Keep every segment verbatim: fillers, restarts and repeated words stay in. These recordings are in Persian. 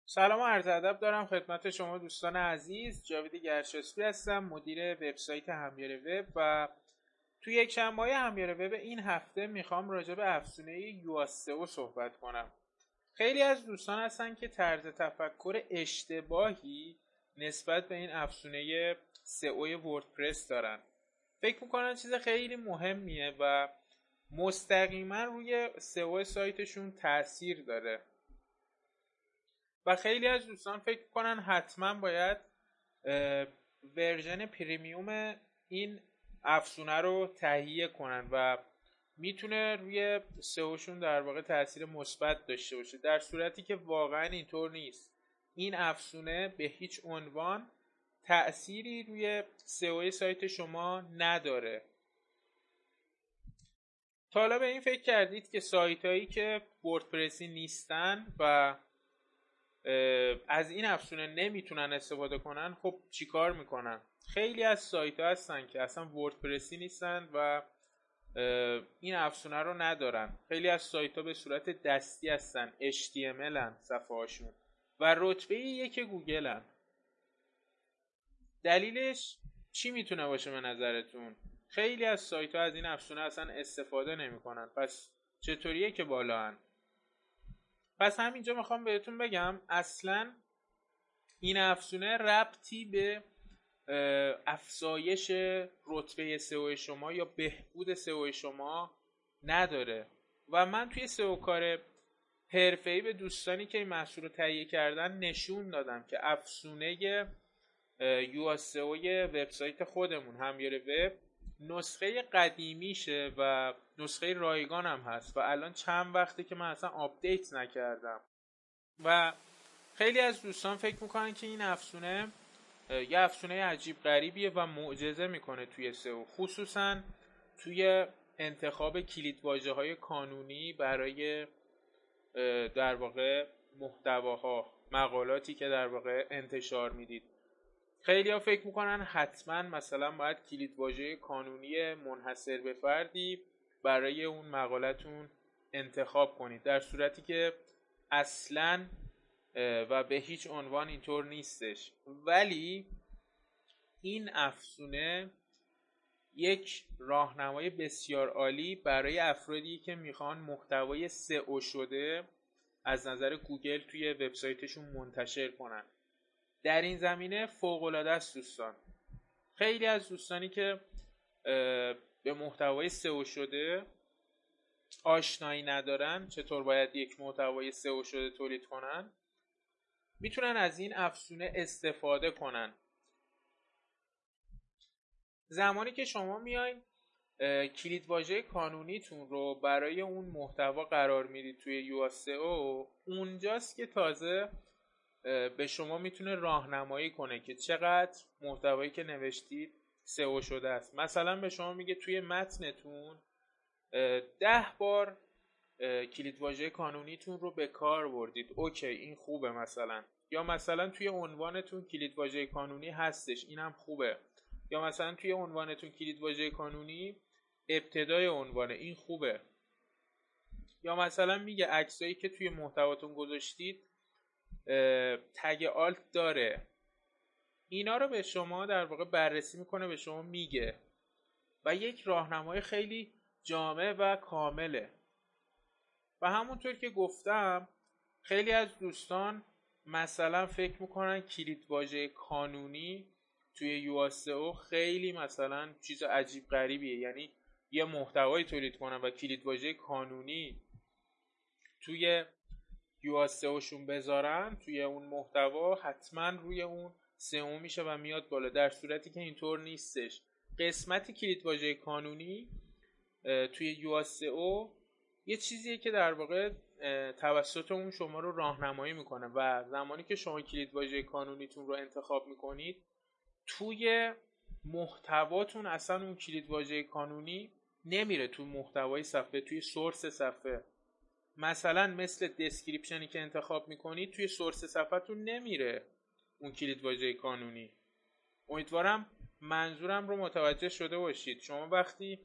سلام و عرض ادب دارم خدمت شما دوستان عزیز. جاوید گرشاسبی هستم، مدیر وبسایت همیاره وب و توی یک شنبه‌های همیاره وب این هفته میخوام راجع به افزونه یو اس او صحبت کنم. خیلی از دوستان هستن که طرز تفکر اشتباهی نسبت به این افزونه سئو وردپرس دارن. فکر میکنن چیز خیلی مهمیه و مستقیما روی سئو سایتشون تاثیر داره و خیلی از دوستان فکر کنن حتما باید ورژن پریمیوم این افزونه رو تهیه کنن و میتونه روی سئوشون در واقع تاثیر مثبت داشته باشه، در صورتی که واقعا اینطور نیست. این افزونه به هیچ عنوان تأثیری روی سئو سایت شما نداره. تا حالا به این فکر کردید که سایت هایی که وردپرسی نیستن و از این افزونه نمیتونن استفاده کنن، خب چیکار میکنن؟ خیلی از سایت ها هستن که اصلا وردپرسی نیستن و این افزونه رو ندارن. خیلی از سایت ها به صورت دستی هستن، اچ تی ام ال هن صفحه هاشون و رتبه یک گوگل هن. دلیلش چی میتونه باشه به نظرتون؟ خیلی از سایت ها از این افزونه اصلا استفاده نمیکنن، پس چطوریه که بالا هن؟ پس همینجا میخوام بهتون بگم اصلا این افزونه ربطی به افزایش رتبه سئو شما یا بهبود سئو شما نداره و من توی سئو کار حرفه‌ای به دوستانی که این محصول رو تهیه کردن نشون دادم که افزونه یو اس او وبسایت خودمون همیاره وب نسخه قدیمیشه و نسخه رایگان هم هست و الان چند وقته که من اصلا آپدیت نکردم و خیلی از دوستان فکر میکنن که این افزونه یه افزونه عجیب غریبیه و معجزه میکنه توی سئو، خصوصا توی انتخاب کلیدواژه‌های کانونی برای در واقع محتواها، مقالاتی که در واقع انتشار میدید. خیلی ها فکر میکنن حتما مثلا باید کلیدواژه کانونی منحصر به فردی برای اون مقالتون انتخاب کنید، در صورتی که اصلا و به هیچ عنوان اینطور نیستش. ولی این افزونه یک راهنمای بسیار عالی برای افرادی که میخوان محتوای سئو شده از نظر گوگل توی وبسایتشون منتشر کنن. در این زمینه فوق‌العاده است دوستان. خیلی از دوستانی که به محتوای سئو شده آشنایی ندارن، چطور باید یک محتوای سئو شده تولید کنن، میتونن از این افزونه استفاده کنن. زمانی که شما میاین کلیدواژه کانونیتون رو برای اون محتوا قرار میدید توی یو اس او، اونجاست که تازه به شما میتونه راهنمایی کنه که چقدر محتوایی که نوشتید سئو شده است. مثلا به شما میگه توی متنتون ده بار کلیدواژه کانونیتون رو به کار بردید، اوکی این خوبه مثلا. یا مثلا توی عنوانتون کلیدواژه کانونی هستش، اینم خوبه. یا مثلا توی عنوانتون کلیدواژه کانونی ابتدای عنوانه، این خوبه. یا مثلا میگه عکسایی که توی محتواتون گذاشتید تگ آلت داره. اینا رو به شما در واقع بررسی میکنه، به شما میگه و یک راهنمای خیلی جامع و کامله. و همونطور که گفتم خیلی از دوستان مثلا فکر میکنن کلیدواژه کانونی توی یو اس او خیلی مثلا چیز عجیب غریبیه، یعنی یه محتوایی تولید کنن و کلیدواژه کانونی توی یو اس او شون بذارن توی اون محتوا، حتما روی اون سئو میشه و میاد بالا، در صورتی که اینطور نیستش. قسمت کلیدواژه کانونی توی یو اس او یه چیزیه که در واقع توسط اون شما رو راهنمایی میکنه و زمانی که شما کلیدواژه کانونیتون رو انتخاب میکنید توی محتواتون اصلا اون کلیدواژه کانونی نمیره تو محتوای صفحه، توی سورس صفحه. مثلا مثل دسکریپشنی که انتخاب میکنید توی سورس صفحه‌تون نمیره اون کلیدواژه کانونی. امیدوارم منظورم رو متوجه شده باشید. شما وقتی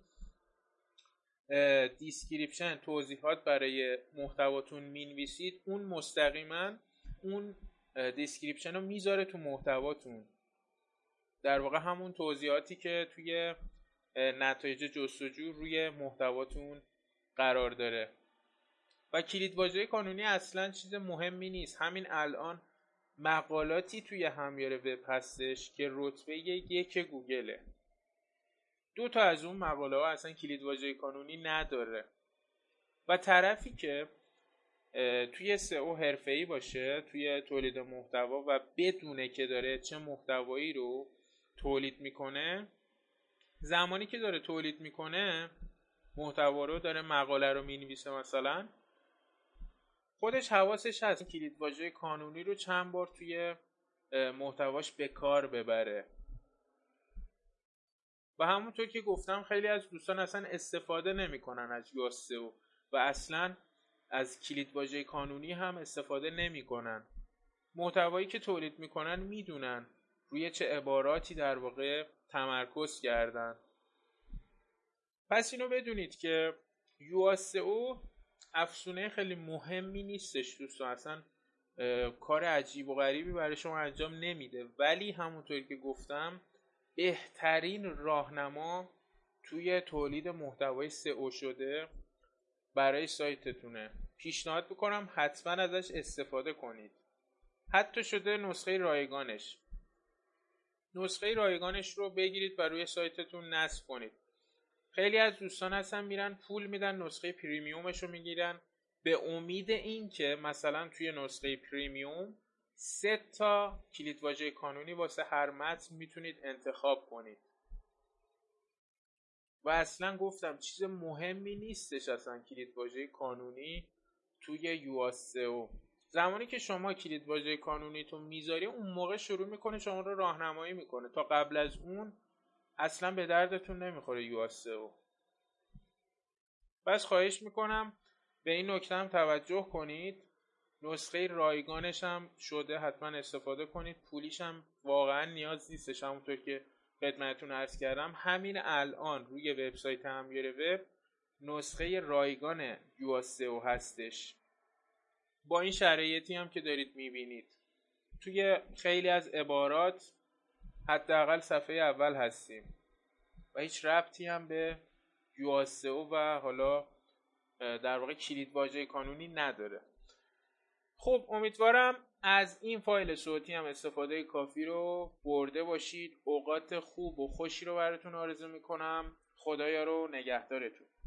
دیسکریپشن، توضیحات برای محتواتون مینویسید، اون مستقیما اون دیسکریپشن رو میذاره تو محتواتون، در واقع همون توضیحاتی که توی نتایج جستجو روی محتواتون قرار داره. و کلید واژه کانونی اصلا چیز مهمی نیست. همین الان مقالاتی توی همیار وب هستش که رتبه یک گوگله، دو تا از اون مقاله ها اصلا کلید واژه کانونی نداره. و طرفی که توی سئو حرفه‌ای باشه توی تولید محتوا و بدونه که داره چه محتوایی رو تولید میکنه، زمانی که داره تولید میکنه محتوا رو، داره مقاله رو مینویسه مثلا، خودش حواسش هست کلید واژه کانونی رو چند بار توی محتواش به کار ببره. و همونطور که گفتم خیلی از دوستان اصلا استفاده نمیکنن از یو اس او و اصلا از کلید واژه کانونی هم استفاده نمیکنن. محتوایی که تولید میکنن میدونن روی چه عباراتی در واقع تمرکز کردن. پس اینو بدونید که یو اس او افزونه خیلی مهمی نیستش دوستان، اصلا کار عجیب و غریبی برای شما انجام نمیده، ولی همونطوری که گفتم بهترین راهنما توی تولید محتوای سئو شده برای سایتتونه. پیشنهاد میکنم حتما ازش استفاده کنید. حتی شده نسخه رایگانش نسخه رایگانش رو بگیرید و روی سایتتون نصب کنید. خیلی از دوستان هستن میرن پول میدن نسخه پریمیومش رو میگیرن به امید این که مثلا توی نسخه پریمیوم سه تا کلید واژه کانونی واسه هر متن میتونید انتخاب کنید. و اصلا گفتم چیز مهمی نیستش اصلا کلید واژه کانونی توی یو اس او. زمانی که شما کلید واژه کانونیتون میذاری اون موقع شروع میکنه شما رو راهنمایی میکنه، تا قبل از اون اصلا به دردتون نمیخوره یو اس او. پس خواهش میکنم به این نکته هم توجه کنید. نسخه رایگانش هم شده، حتما استفاده کنید. پولیش هم واقعا نیاز نیستش. همونطور که خدمتتون عرض کردم همین الان روی وبسایت همیار وب نسخه رایگان یو اس او هستش با این شرایطی هم که دارید میبینید. توی خیلی از عبارات حداقل صفحه اول هستیم و هیچ ربطی هم به یو اس او و حالا در واقع کلید واژه کانونی نداره. خب امیدوارم از این فایل صوتی هم استفاده کافی رو برده باشید. اوقات خوب و خوشی رو براتون آرزو میکنم. خدایا رو نگهدارتون.